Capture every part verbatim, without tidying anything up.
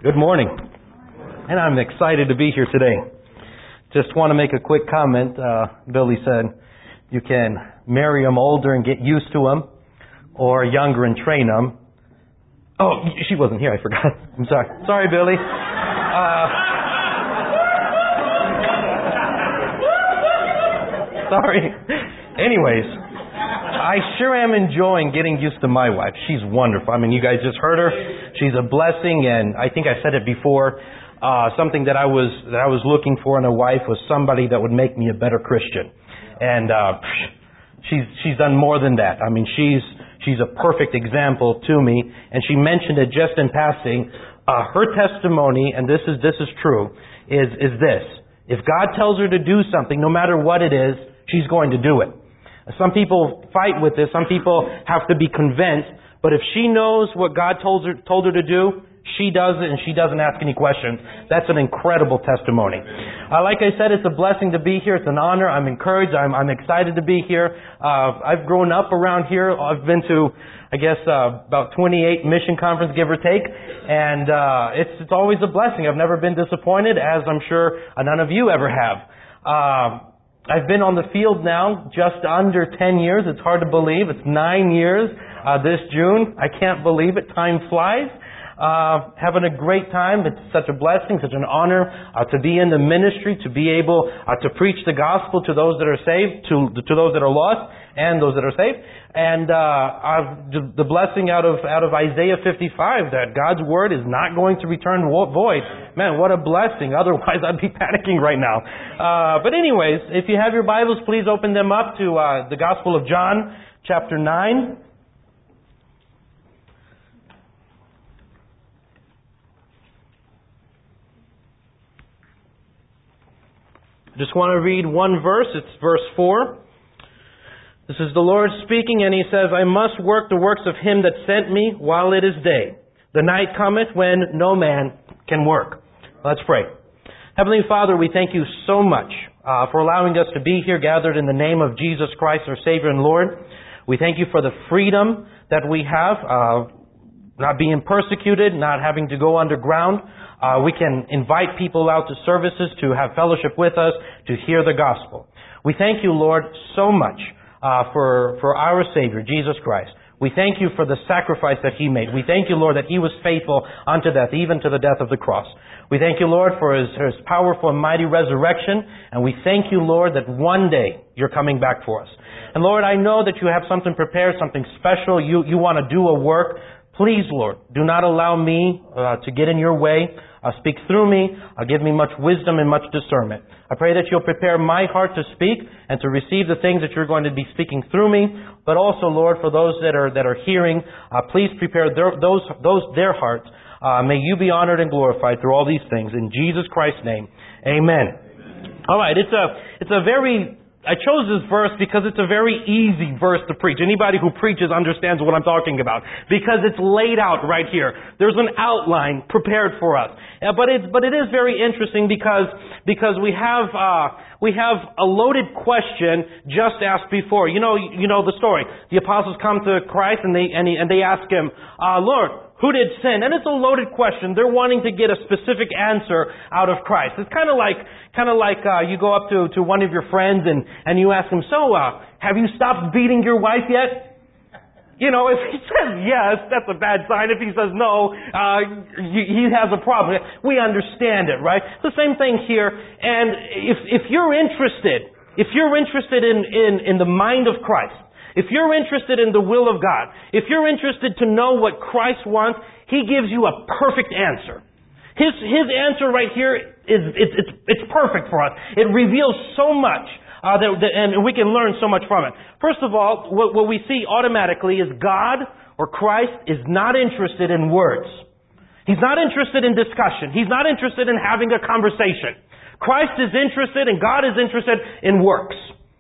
Good morning. And I'm excited to be here today. Just want to make a quick comment. Uh, Billy said you can marry them older and get used to them, or younger and train them. Oh, she wasn't here. I forgot. I'm sorry. Sorry, Billy. Uh, sorry. Anyways, I sure am enjoying getting used to my wife. She's wonderful. I mean, you guys just heard her. She's a blessing, and I think I said it before. Uh, something that I was that I was looking for in a wife was somebody that would make me a better Christian, and uh, she's she's done more than that. I mean, she's she's a perfect example to me. And she mentioned it just in passing. Uh, her testimony, and this is this is true, is is this: if God tells her to do something, no matter what it is, she's going to do it. Some people fight with this. Some people have to be convinced. But if she knows what God told her told her to do, she does it, and she doesn't ask any questions. That's an incredible testimony. Uh, like I said, it's a blessing to be here. It's an honor. I'm encouraged. I'm, I'm excited to be here. Uh, I've grown up around here. I've been to, I guess, uh, about twenty-eight mission conference, give or take. And uh, it's it's always a blessing. I've never been disappointed, as I'm sure none of you ever have. Uh, I've been on the field now just under ten years. It's hard to believe. It's nine years uh, this June. I can't believe it. Time flies. Uh, having a great time. It's such a blessing, such an honor uh, to be in the ministry, to be able uh, to preach the gospel to those that are saved, to to those that are lost, and those that are saved. And uh, I've, the blessing out of out of Isaiah fifty-five, that God's word is not going to return void. Man, what a blessing! Otherwise, I'd be panicking right now. Uh, but anyways, if you have your Bibles, please open them up to uh, the Gospel of John, chapter nine. I just want to read one verse. It's verse four. This is the Lord speaking, and He says, I must work the works of Him that sent me while it is day. The night cometh when no man can work. Let's pray. Heavenly Father, we thank You so much uh, for allowing us to be here gathered in the name of Jesus Christ, our Savior and Lord. We thank You for the freedom that we have, uh, not being persecuted, not having to go underground. Uh, we can invite people out to services to have fellowship with us, to hear the gospel. We thank You, Lord, so much uh, for, for our Savior, Jesus Christ. We thank You for the sacrifice that He made. We thank You, Lord, that He was faithful unto death, even to the death of the cross. We thank You, Lord, for His, His powerful and mighty resurrection. And we thank You, Lord, that one day You're coming back for us. And Lord, I know that You have something prepared, something special. You, you want to do a work. Please, Lord, do not allow me uh, to get in Your way. Uh, speak through me. Uh, give me much wisdom and much discernment. I pray that You'll prepare my heart to speak and to receive the things that You're going to be speaking through me. But also, Lord, for those that are that are hearing, uh, please prepare their, those those their hearts. Uh, may You be honored and glorified through all these things. In Jesus Christ's name, Amen. Amen. All right, it's a it's a very I chose this verse because it's a very easy verse to preach. Anybody who preaches understands what I'm talking about, because it's laid out right here. There's an outline prepared for us. Uh, but it's but it is very interesting because because we have uh, we have a loaded question just asked before. You know you know the story. The apostles come to Christ and they and, he, and they ask Him, uh, Lord, who did sin? And it's a loaded question. They're wanting to get a specific answer out of Christ. It's kind of like, kind of like uh, you go up to, to one of your friends and, and you ask him, so, uh, have you stopped beating your wife yet? You know, if he says yes, that's a bad sign. If he says no, uh, he has a problem. We understand it, right? It's the same thing here. And if, if you're interested, if you're interested in, in, in the mind of Christ, if you're interested in the will of God, if you're interested to know what Christ wants, He gives you a perfect answer. His His answer right here is it's it's, it's perfect for us. It reveals so much, uh, that, that and we can learn so much from it. First of all, what, what we see automatically is God or Christ is not interested in words. He's not interested in discussion. He's not interested in having a conversation. Christ is interested and God is interested in works.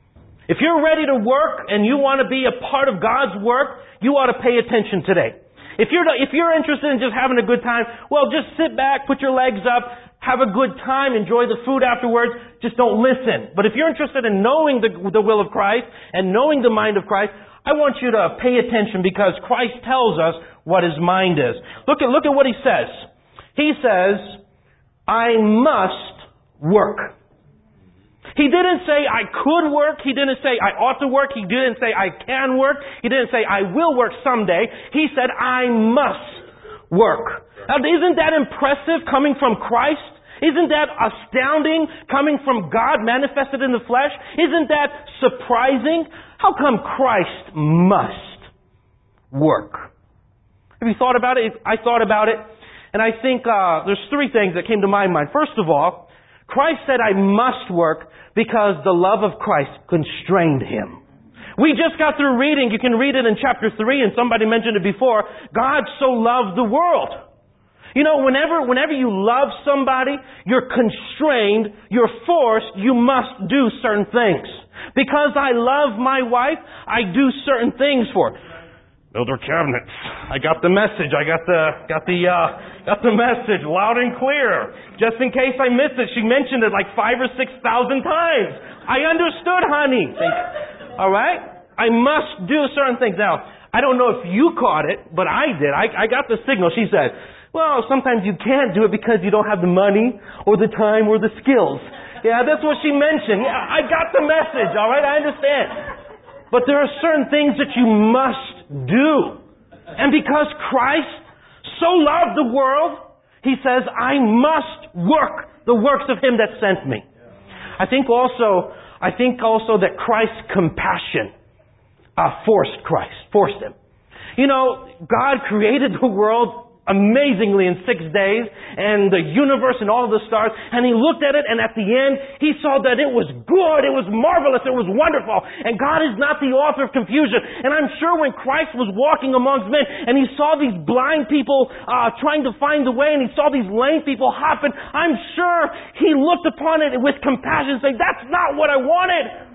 If you're ready to work and you want to be a part of God's work, you ought to pay attention today. If you're if you're interested in just having a good time, well, just sit back, put your legs up, have a good time, enjoy the food afterwards. Just don't listen. But if you're interested in knowing the, the will of Christ and knowing the mind of Christ, I want you to pay attention, because Christ tells us what His mind is. Look at look at what He says. He says, I must work. He didn't say I could work. He didn't say I ought to work. He didn't say I can work. He didn't say I will work someday. He said I must work. Now, isn't that impressive coming from Christ? Isn't that astounding coming from God manifested in the flesh? Isn't that surprising? How come Christ must work? Have you thought about it? I thought about it, and I think uh, there's three things that came to my mind. First of all, Christ said I must work because the love of Christ constrained Him. We just got through reading, you can read it in chapter three, and somebody mentioned it before, God so loved the world. You know, whenever, whenever you love somebody, you're constrained, you're forced, you must do certain things. Because I love my wife, I do certain things for her. Build her cabinets. I got the message. I got the, got the, uh, got the message loud and clear. Just in case I missed it, she mentioned it like five or six thousand times. I understood, honey. All right? I must do certain things. Now, I don't know if you caught it, but I did. I, I got the signal. She said, well, sometimes you can't do it because you don't have the money or the time or the skills. Yeah, that's what she mentioned. Yeah, I got the message. All right? I understand. But there are certain things that you must do. And because Christ so loved the world, He says, I must work the works of Him that sent me. I think also, I think also that Christ's compassion uh, forced Christ, forced Him. You know, God created the world amazingly in six days and the universe and all of the stars, and He looked at it, and at the end He saw that it was good, it was marvelous, it was wonderful, and God is not the author of confusion. And I'm sure when Christ was walking amongst men and He saw these blind people uh, trying to find the way, and He saw these lame people hopping, I'm sure He looked upon it with compassion and said, that's not what I wanted.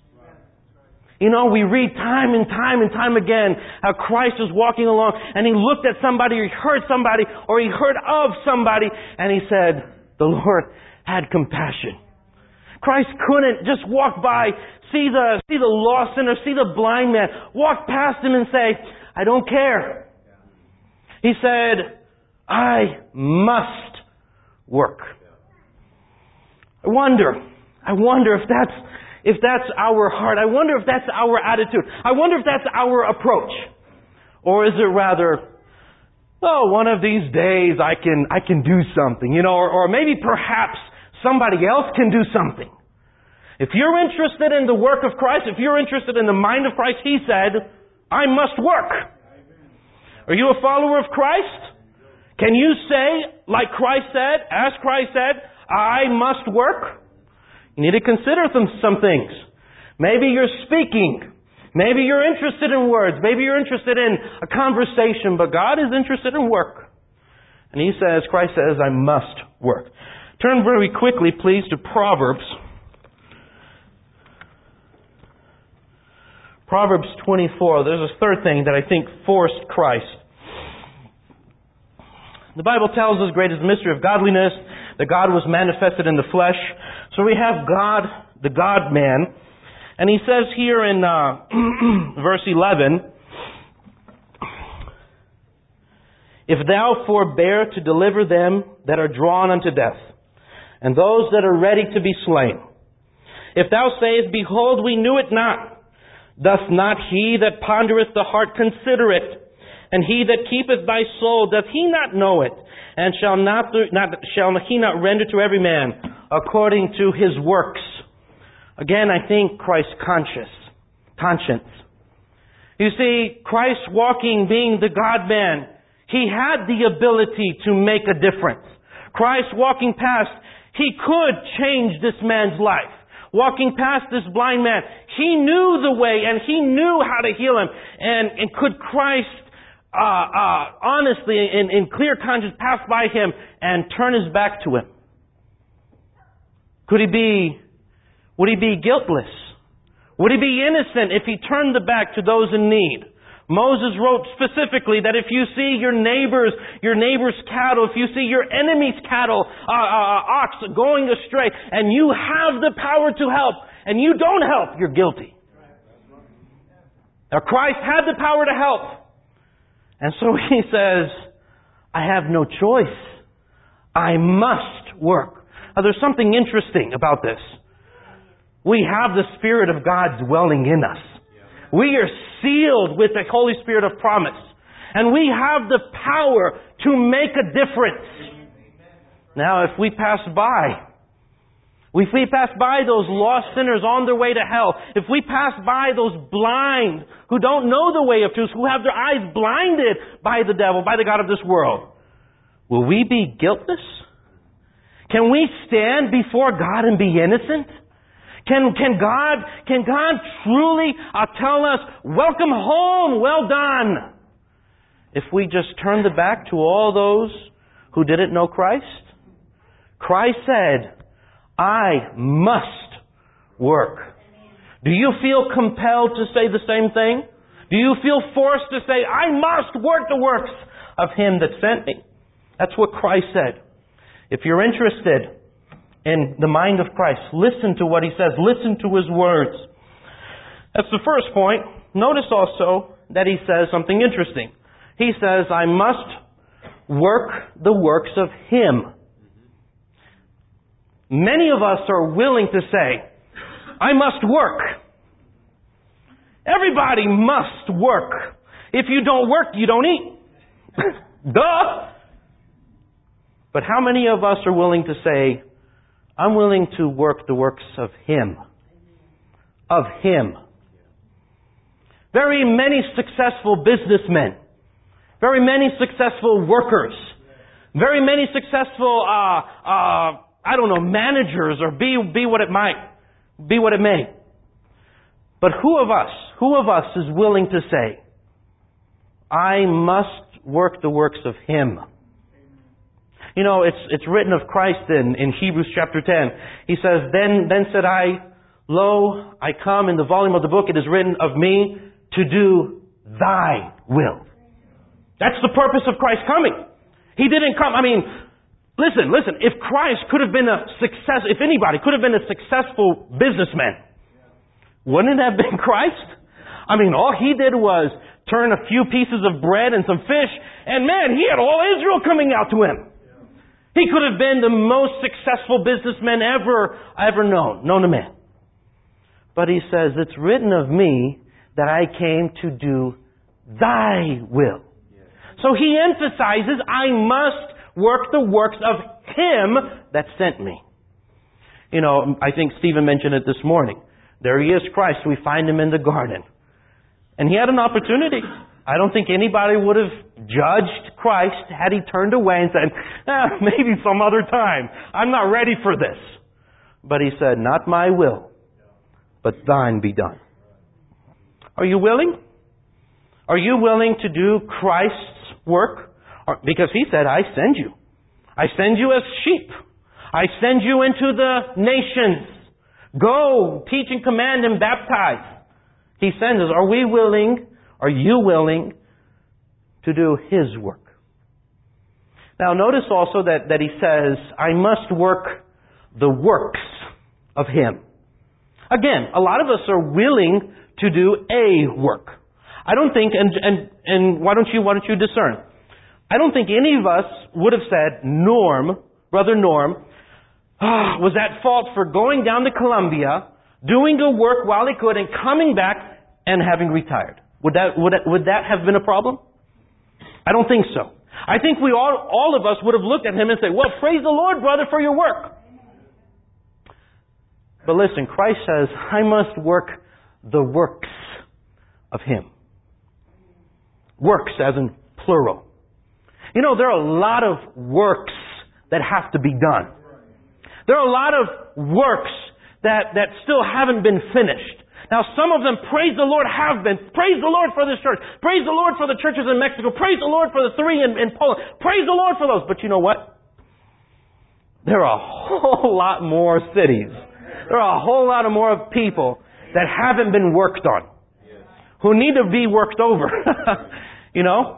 You know, we read time and time and time again how Christ was walking along and He looked at somebody or He heard somebody or He heard of somebody and He said, the Lord had compassion. Christ couldn't just walk by, see the, see the lost sinner, see the blind man, walk past him and say, I don't care. He said, I must work. I wonder, I wonder if that's If that's our heart. I wonder if that's our attitude. I wonder if that's our approach. Or is it rather, oh, one of these days I can, I can do something, you know, or, or maybe perhaps somebody else can do something. If you're interested in the work of Christ, if you're interested in the mind of Christ, He said, I must work. Are you a follower of Christ? Can you say, like Christ said, as Christ said, I must work? You need to consider some, some things. Maybe you're speaking. Maybe you're interested in words. Maybe you're interested in a conversation. But God is interested in work. And He says, Christ says, I must work. Turn very quickly, please, to Proverbs. Proverbs twenty-four. There's a third thing that I think forced Christ. The Bible tells us, great is the mystery of godliness, that God was manifested in the flesh. So we have God, the God-man. And He says here in uh, verse eleven, if thou forbear to deliver them that are drawn unto death, and those that are ready to be slain. If thou sayest, behold, we knew it not, doth not He that pondereth the heart consider it? And He that keepeth thy soul, doth He not know it? And shall not, not shall He not render to every man according to his works? Again, I think Christ's conscience. Conscience. You see, Christ walking, being the God-man, He had the ability to make a difference. Christ walking past, He could change this man's life. Walking past this blind man, He knew the way and He knew how to heal him. And, and could Christ Uh, uh, honestly, in, in clear conscience, pass by him and turn his back to him? Could he be, would he be guiltless? Would he be innocent if he turned the back to those in need? Moses wrote specifically that if you see your neighbor's, your neighbor's cattle, if you see your enemy's cattle, uh, uh, ox going astray, and you have the power to help, and you don't help, you're guilty. Now Christ had the power to help. And so He says, I have no choice I must work. Now, there's something interesting about this. We have the Spirit of God dwelling in us. We are sealed with the Holy Spirit of promise. And we have the power to make a difference. Now, if we pass by, if we pass by those lost sinners on their way to hell, if we pass by those blind who don't know the way of truth, who have their eyes blinded by the devil, by the god of this world, will we be guiltless? Can we stand before God and be innocent? Can, can God, can God truly uh, tell us, welcome home, well done, if we just turn the back to all those who didn't know Christ? Christ said, I must work. Do you feel compelled to say the same thing? Do you feel forced to say, I must work the works of Him that sent me? That's what Christ said. If you're interested in the mind of Christ, listen to what He says. Listen to His words. That's the first point. Notice also that He says something interesting. He says, I must work the works of Him. Many of us are willing to say, I must work. Everybody must work. If you don't work, you don't eat. Duh! But how many of us are willing to say, I'm willing to work the works of Him? Of Him. Very many successful businessmen, very many successful workers, very many successful, uh, uh, I don't know, managers, or be, be what it might, be what it may. But who of us, who of us is willing to say, I must work the works of Him? You know, it's it's written of Christ in, in Hebrews chapter ten. He says, Then then said I, Lo, I come, in the volume of the book it is written of me to do Thy will. That's the purpose of Christ coming. He didn't come, I mean, listen, listen, if Christ could have been a success, if anybody could have been a successful businessman, wouldn't it have been Christ? I mean, all He did was turn a few pieces of bread and some fish, and man, He had all Israel coming out to Him. He could have been the most successful businessman ever, ever known, known to man. But He says, it's written of me that I came to do Thy will. So He emphasizes, I must work the works of Him that sent me. You know, I think Stephen mentioned it this morning. There He is, Christ. We find Him in the garden. And He had an opportunity. I don't think anybody would have judged Christ had He turned away and said, eh, maybe some other time. I'm not ready for this. But He said, not my will, but Thine be done. Are you willing? Are you willing to do Christ's work? Or, because He said, I send you. I send you as sheep. I send you into the nations. Go, teach and command and baptize. He sends us. Are we willing? Are you willing to do His work? Now notice also that, that He says, I must work the works of Him. Again, a lot of us are willing to do a work. I don't think, and, and, and why don't you, why don't you discern? I don't think any of us would have said, Norm, Brother Norm, ah, was at fault for going down to Columbia, doing a work while he could, and coming back and having retired. Would that, would that, would that have been a problem? I don't think so. I think we all, all of us would have looked at him and said, well, praise the Lord, brother, for your work. But listen, Christ says, I must work the works of Him. Works as in plural. You know, there are a lot of works that have to be done. There are a lot of works that, that still haven't been finished. Now, some of them, praise the Lord, have been. Praise the Lord for this church. Praise the Lord for the churches in Mexico. Praise the Lord for the three in, in Poland. Praise the Lord for those. But you know what? There are a whole lot more cities. There are a whole lot of more people that haven't been worked on. Who need to be worked over. You know?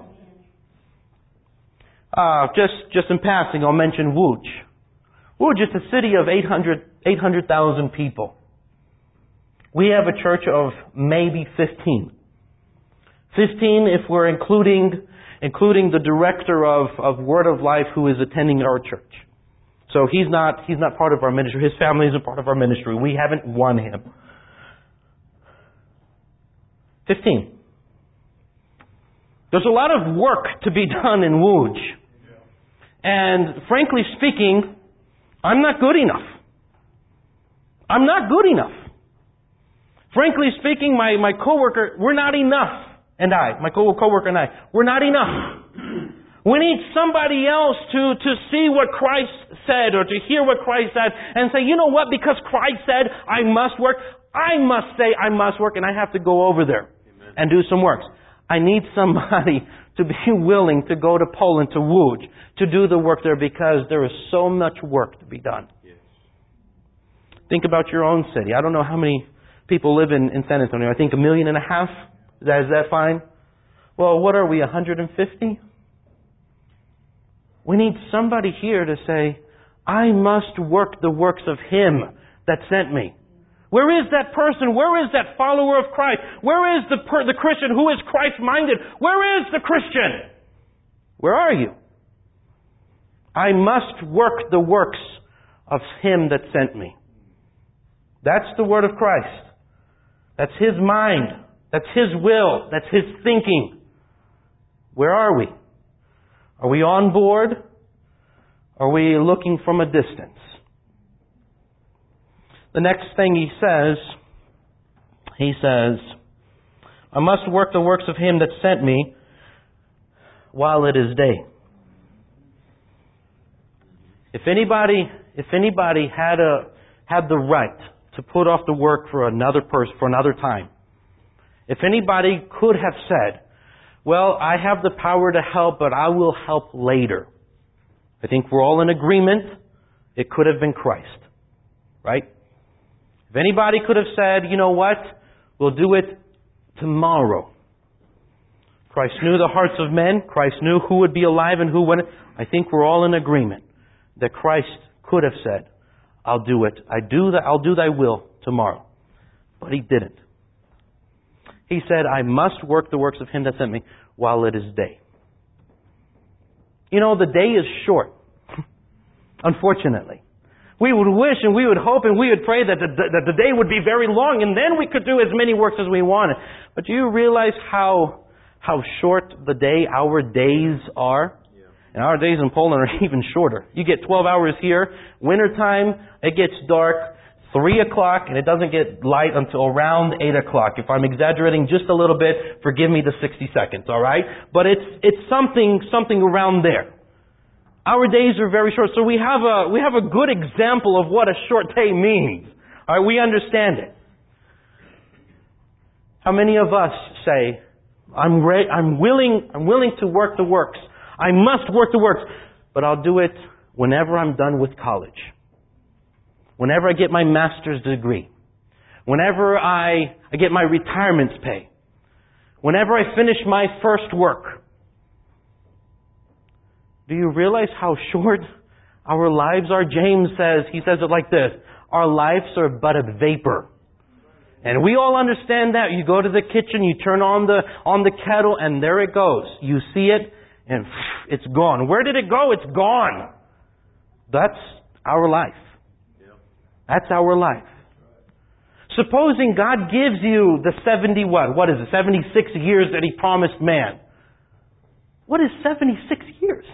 Uh, just, just in passing, I'll mention Łódź. Łódź is a city of eight hundred thousand people. We have a church of maybe fifteen. fifteen if we're including including the director of, of Word of Life who is attending our church. So he's not, he's not part of our ministry. His family isn't part of our ministry. We haven't won him. Fifteen. There's a lot of work to be done in Wooge. And frankly speaking, I'm not good enough. I'm not good enough. Frankly speaking, my, my coworker, we're not enough. And I, my co- coworker and I, we're not enough. We need somebody else to, to see what Christ said or to hear what Christ said and say, you know what, because Christ said I must work, I must say I must work, and I have to go over there Amen. And do some works. I need somebody to be willing to go to Poland, to Łódź, to do the work there because there is so much work to be done. Yes. Think about your own city. I don't know how many people live in, in San Antonio. I think a million and a half. Is that, is that fine? Well, what are we, one hundred fifty? We need somebody here to say, I must work the works of Him that sent me. Where is that person? Where is that follower of Christ? Where is the per- the Christian who is Christ-minded? Where is the Christian? Where are you? I must work the works of Him that sent me. That's the word of Christ. That's His mind. That's His will. That's His thinking. Where are we? Are we on board? Are we looking from a distance? The next thing he says, he says, I must work the works of Him that sent me while it is day. If anybody, if anybody had a had the right to put off the work for another person for another time, if anybody could have said, well, I have the power to help, but I will help later, I think we're all in agreement it could have been Christ. Right? If anybody could have said, you know what, we'll do it tomorrow. Christ knew the hearts of men. Christ knew who would be alive and who wouldn't. I think we're all in agreement that Christ could have said, I'll do it. I do the, I'll do thy will tomorrow. But He didn't. He said, I must work the works of Him that sent me while it is day. You know, the day is short. Unfortunately. We would wish and we would hope and we would pray that the, that the day would be very long and then we could do as many works as we wanted. But do you realize how how short the day, our days are? Yeah. And our days in Poland are even shorter. You get twelve hours here. Wintertime, it gets dark. three o'clock, and it doesn't get light until around eight o'clock. If I'm exaggerating just a little bit, forgive me the sixty seconds, all right? But it's it's something something around there. Our days are very short, so we have a we have a good example of what a short day means. All right, we understand it. How many of us say, "I'm re- I'm willing I'm willing to work the works. I must work the works, but I'll do it whenever I'm done with college. Whenever I get my master's degree. Whenever I, I get my retirement pay. Whenever I finish my first work." Do you realize how short our lives are? James says, he says it like this, our lives are but a vapor. And we all understand that. You go to the kitchen, you turn on the, on the kettle, and there it goes. You see it, and it's gone. Where did it go? It's gone. That's our life. That's our life. Supposing God gives you the seventy what? What is it? seventy-six years that He promised man. What is seventy-six years?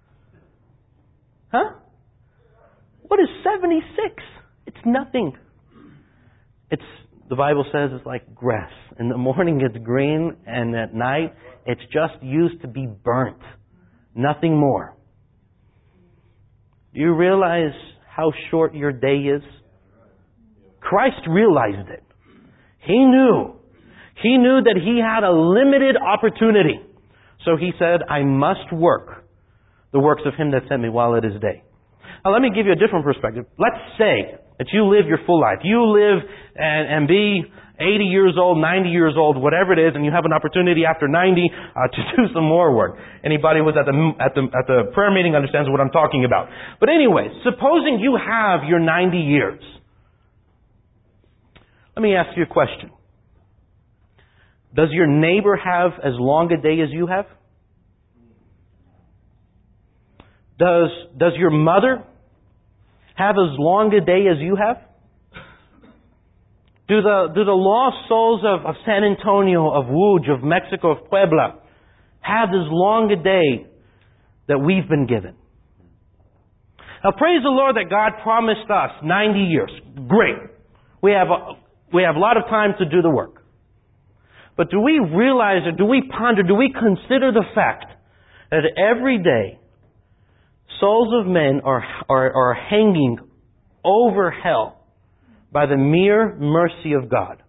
Huh? What is seventy-six? It's nothing. It's, the Bible says it's like grass. In the morning it's green, and at night it's just used to be burnt. Nothing more. Do you realize how short your day is? Christ realized it. He knew. He knew that He had a limited opportunity. So He said, I must work the works of Him that sent me while it is day. Now let me give you a different perspective. Let's say that you live your full life. You live and, and be eighty years old, ninety years old, whatever it is, and you have an opportunity after ninety uh, to do some more work. Anybody who was at the, at the, at the prayer meeting understands what I'm talking about. But anyway, supposing you have your ninety years. Let me ask you a question. Does your neighbor have as long a day as you have? Does, does your mother have as long a day as you have? Do the, do the lost souls of, of San Antonio, of Wuj, of Mexico, of Puebla have as long a day that we've been given? Now praise the Lord that God promised us ninety years. Great. We have a, we have a lot of time to do the work. But do we realize, or do we ponder, do we consider the fact that every day souls of men are, are, are hanging over hell by the mere mercy of God?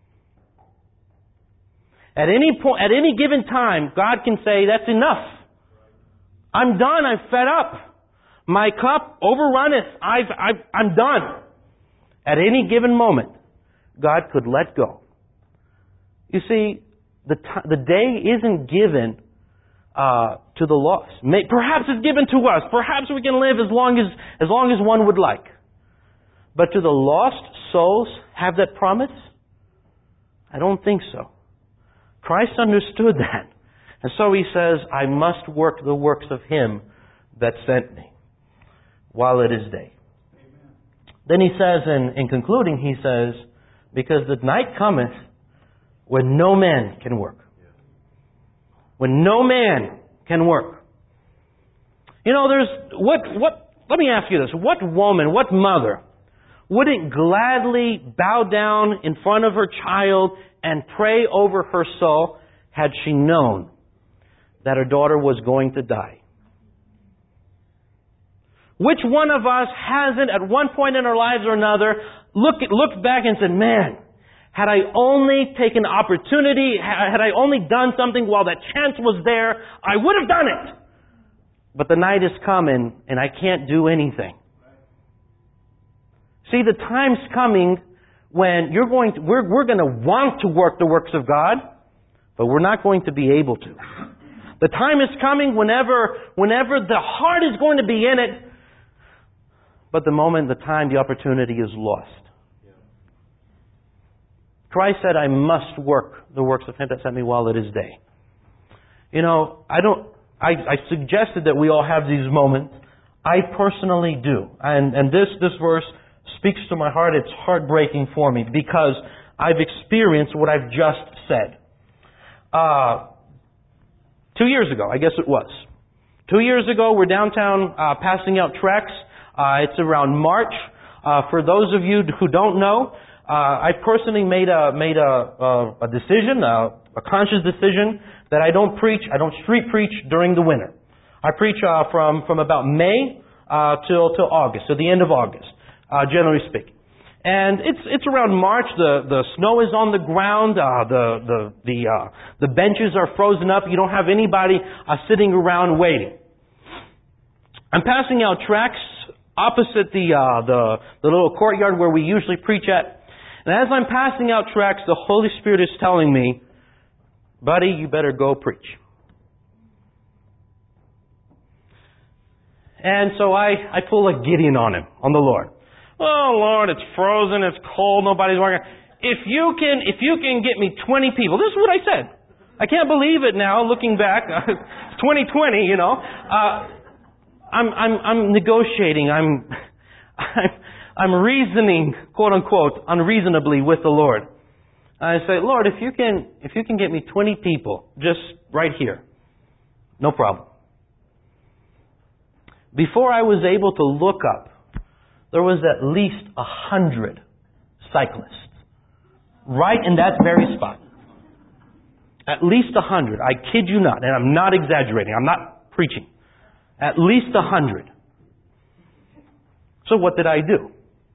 At any point, at any given time, God can say, that's enough. I'm done. I'm fed up. My cup overrunneth. I've, I've, I'm done. At any given moment, God could let go. You see, the t- the day isn't given uh, to the lost. May- perhaps it's given to us. Perhaps we can live as long as as long as one would like. But do the lost souls have that promise? I don't think so. Christ understood that. And so He says, I must work the works of Him that sent me while it is day. Amen. Then He says, in, in concluding, He says, because the night cometh when no man can work. When no man can work. You know, there's, what, what, let me ask you this. What woman, what mother wouldn't gladly bow down in front of her child and pray over her soul had she known that her daughter was going to die? Which one of us hasn't at one point in our lives or another looked, looked back and said, man, had I only taken the opportunity, had I only done something while that chance was there, I would have done it. But the night is coming and I can't do anything. See, the time's coming when you're going to, we're, we're going to want to work the works of God, but we're not going to be able to. The time is coming whenever, whenever the heart is going to be in it, but the moment, the time, the opportunity is lost. Christ said, I must work the works of Him that sent me while it is day. You know, I don't, I, I suggested that we all have these moments. I personally do. And, and this, this verse speaks to my heart. It's heartbreaking for me because I've experienced what I've just said. Uh, two years ago, I guess it was. Two years ago, we're downtown uh, passing out tracts. Uh, it's around March. Uh, for those of you who don't know, uh, I personally made a made a a, a decision, a, a conscious decision that I don't preach. I don't street preach during the winter. I preach uh, from from about May uh, till till August, so the end of August, uh, generally speaking. And it's it's around March. The the snow is on the ground. Uh, the the the uh, the benches are frozen up. You don't have anybody uh, sitting around waiting. I'm passing out tracts opposite the uh, the the little courtyard where we usually preach at. And as I'm passing out tracts, the Holy Spirit is telling me, "Buddy, you better go preach." And so I I pull a Gideon on him, on the Lord. Oh Lord, it's frozen, it's cold, nobody's working. If you can, if you can get me twenty people, this is what I said. I can't believe it now, looking back. twenty twenty, you know. Uh, I'm, I'm, I'm negotiating. I'm, I'm, I'm reasoning, quote unquote, unreasonably with the Lord. I say, Lord, if you can, if you can get me twenty people, just right here, no problem. Before I was able to look up, there was at least a hundred cyclists right in that very spot. At least a hundred. I kid you not, and I'm not exaggerating. I'm not preaching. At least a hundred. So what did I do?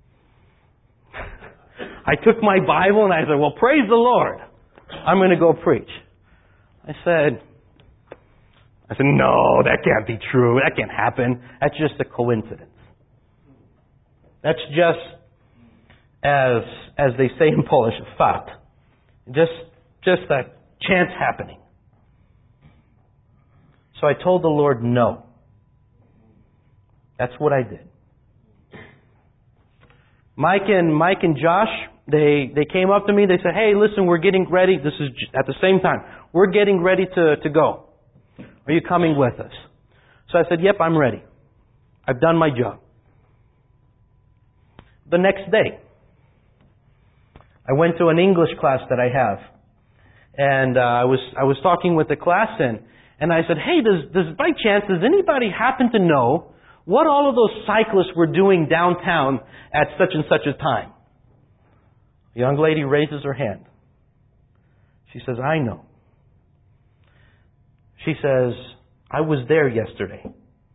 I took my Bible and I said, well, praise the Lord. I'm going to go preach. I said, I said, no, that can't be true. That can't happen. That's just a coincidence. That's just, as as they say in Polish, fart. Just, just a chance happening. So I told the Lord no. That's what I did. Mike and Mike and Josh, they they came up to me. They said, "Hey, listen, we're getting ready. This is at the same time. We're getting ready to to go. Are you coming with us?" So I said, "Yep, I'm ready." I've done my job. The next day, I went to an English class that I have. And uh, I was I was talking with the class, and, and I said, hey, does, does by chance, does anybody happen to know what all of those cyclists were doing downtown at such and such a time? The young lady raises her hand. She says, I know. She says, I was there yesterday.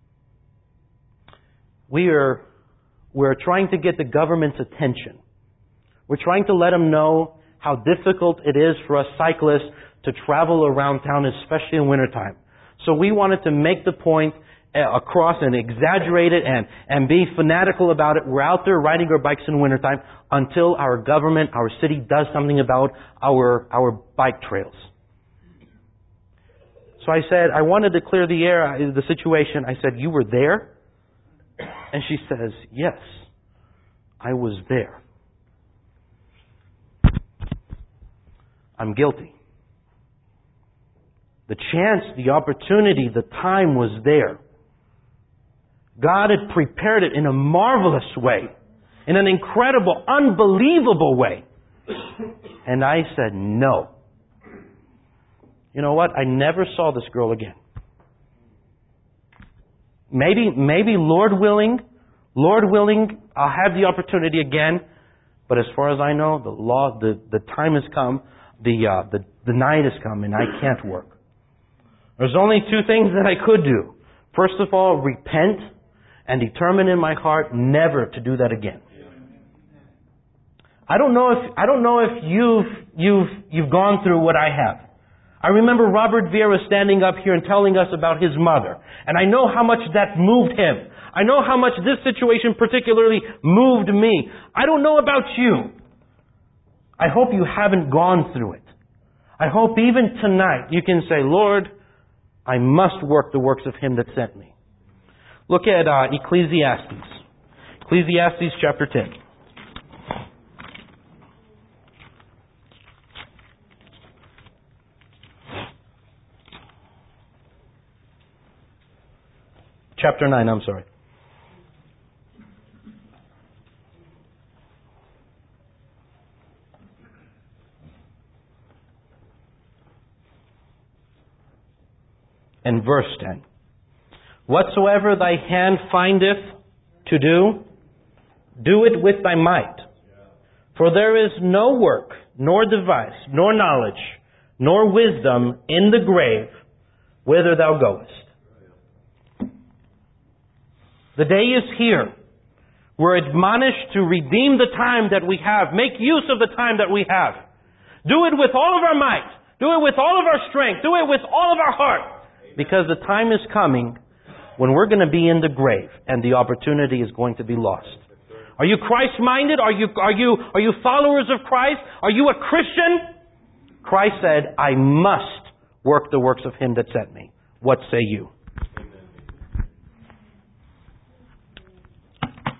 We are we're trying to get the government's attention. We're trying to let them know how difficult it is for us cyclists to travel around town, especially in wintertime. So we wanted to make the point across and exaggerate it and, and be fanatical about it. We're out there riding our bikes in wintertime until our government, our city does something about our, our bike trails. So I said, I wanted to clear the air, the situation. I said, you were there? And she says, yes, I was there. I'm guilty. The chance, the opportunity, the time was there. God had prepared it in a marvelous way, in an incredible, unbelievable way. And I said, no. You know what? I never saw this girl again. Maybe, maybe Lord willing, Lord willing, I'll have the opportunity again. But as far as I know, the law, the, the time has come, the, uh, the, the night has come, and I can't work. There's only two things that I could do. First of all, repent and determine in my heart never to do that again. I don't know if, I don't know if you've, you've, you've gone through what I have. I remember Robert Vieira standing up here and telling us about his mother. And I know how much that moved him. I know how much this situation particularly moved me. I don't know about you. I hope you haven't gone through it. I hope even tonight you can say, Lord, I must work the works of Him that sent me. Look at uh, Ecclesiastes. Ecclesiastes chapter ten. Chapter nine, I'm sorry. And verse ten. Whatsoever thy hand findeth to do, do it with thy might. For there is no work, nor device, nor knowledge, nor wisdom in the grave whither thou goest. The day is here. We're admonished to redeem the time that we have. Make use of the time that we have. Do it with all of our might. Do it with all of our strength. Do it with all of our heart. Because the time is coming when we're going to be in the grave and the opportunity is going to be lost. Are you Christ-minded? Are you, are you, are you followers of Christ? Are you a Christian? Christ said, I must work the works of Him that sent me. What say you?